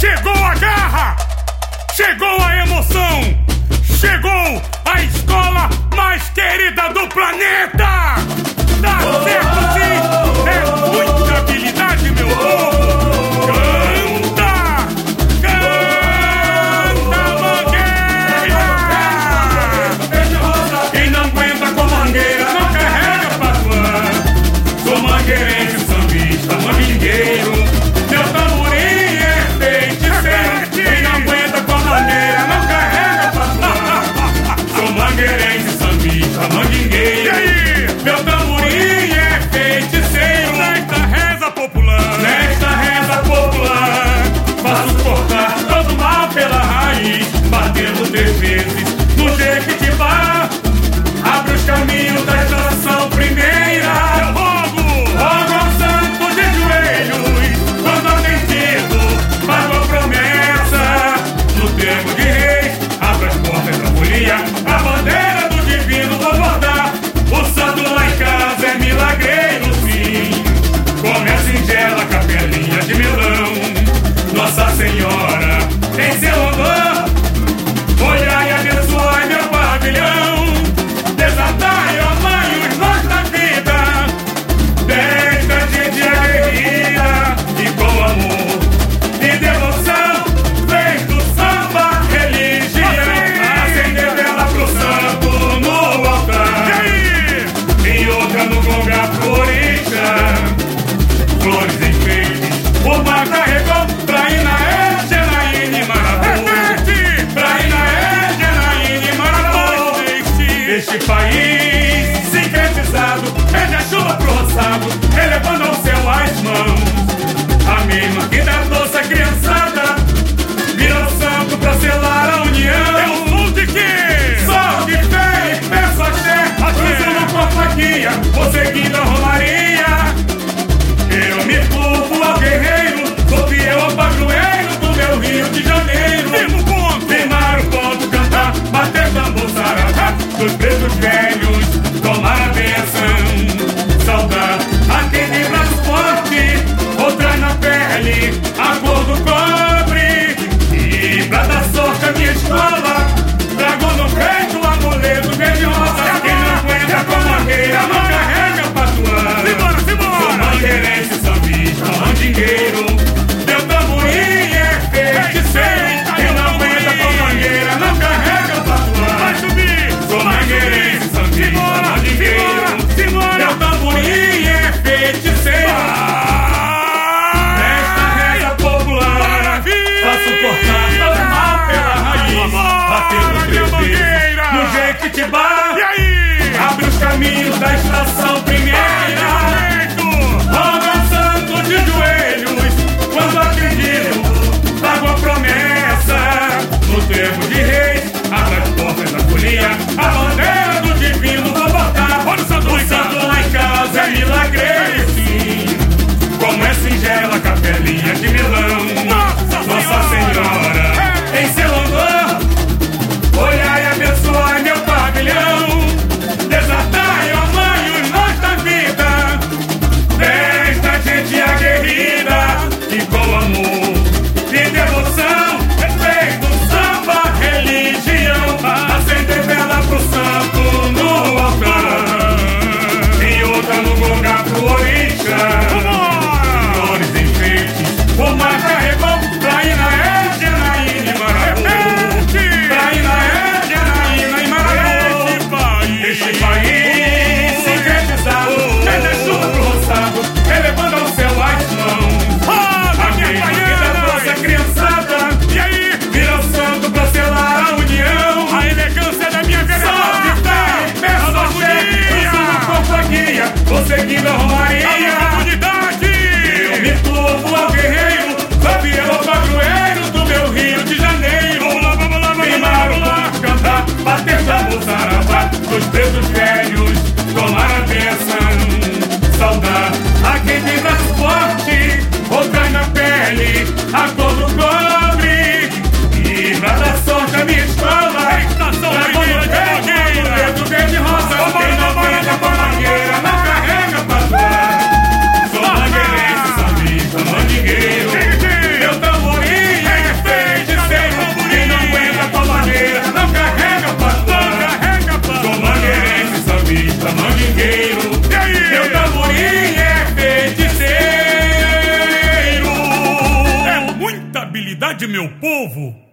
Chegou a garra, chegou a emoção, chegou a escola mais querida do planeta. Tá certo sim, é muita habilidade, meu povo. Três vezes no Jequitibá, abre os caminhos da estação primeira. Eu rogo ao santo de joelhos, quando atendido, pago a promessa. No tempo de reis, abre as portas da folia, a bandeira do divino vou bordar. O santo lá em casa é milagreiro, sim, como é a singela capelinha de Milão. Nossa Senhora em seu honor, olhai e abençoai meu pavilhão, desatai, ó mãe, os nós da vida, desta gente aguerrida e com amor e devoção, fez do samba religião, acender vela pro santo no altar, e outra no gonga pro orixá, flores enfeites, o mar carregou pra ir na Janaína e Marabú. Este país sincretizado pede a chuva pro roçado, elevando ao céu as mãos. A mesma que dá doce a criançada vira o santo pra selar a união. É o som de quê? Só de fé e peço axé, cruzando com a faquinha, vou seguindo a romaria. Eu me curvo ao guerreiro, sou fiel ao padroeiro do meu Rio de Janeiro. Firmar o ponto, cantar, bater tambor, saravá, dos presos velhos, tomar a bênção, saudar aquele braço forte, outra na pele, a cor do cobre, e pra dar sorte a minha escola, trago no peito o amuleto verde rosa. Quem não aguenta com mangueira não carrega patuã. Sou mangueirense, sambista, mandingueiro, meu tamborim é feiticeiro. Quem não aguenta com mangueira não carrega patuã. Vai subir, sou mangueirense, sambista, mandingueiro, meu tamborim é feiticeiro. Nesta reza popular, faço cortar todo mal pela raiz, batendo três vezes no Jequitibá, abre os caminhos da estação primeira. Rogo ao santo de joelhos, quando acredito, pago a promessa. No tempo de reis, abre as portas da folia, a bandeira do divino vou botar. O santo lá em casa é milagreiro, sim, como é singela capelinha de Milão. Nossa Senhora em seu honor, olhai e abençoai meu pavilhão, desatai, ó mãe, os nós da vida, desta gente aguerrida e com amor e devoção, feito samba religião, acender vela pro santo no altar, e outra no gonga pro orixá, flores enfeites, o mar carregou pra ir na Janaína e Marabú, pra ir na Janaína e Marabú. Este país sincretizado pede a chuva pro roçado, elevando ao céu as mãos. A mesma que dá doce a criançada, e aí vira o santo pra selar a união. A elegância da minha vereadora, só de fé, peço axé, cruzando com faquinha, vou seguindo a romaria. Eu me curvo ao guerreiro, sou fiel ao padroeiro do meu Rio de Janeiro. Firmar o mar, cantar, bater tambor, saravá, dos presos velhos, tomar a bênção, saudar a quem tem braço forte, outra na pele, a cor do cobre, e pra dar sorte a minha escola, trago no peito o amuleto verde rosa. Quem não aguenta com a mangueira não carrega patuã. Sou mangueirense, sambista, mandingueiro, meu tamborim é habilidade, meu povo,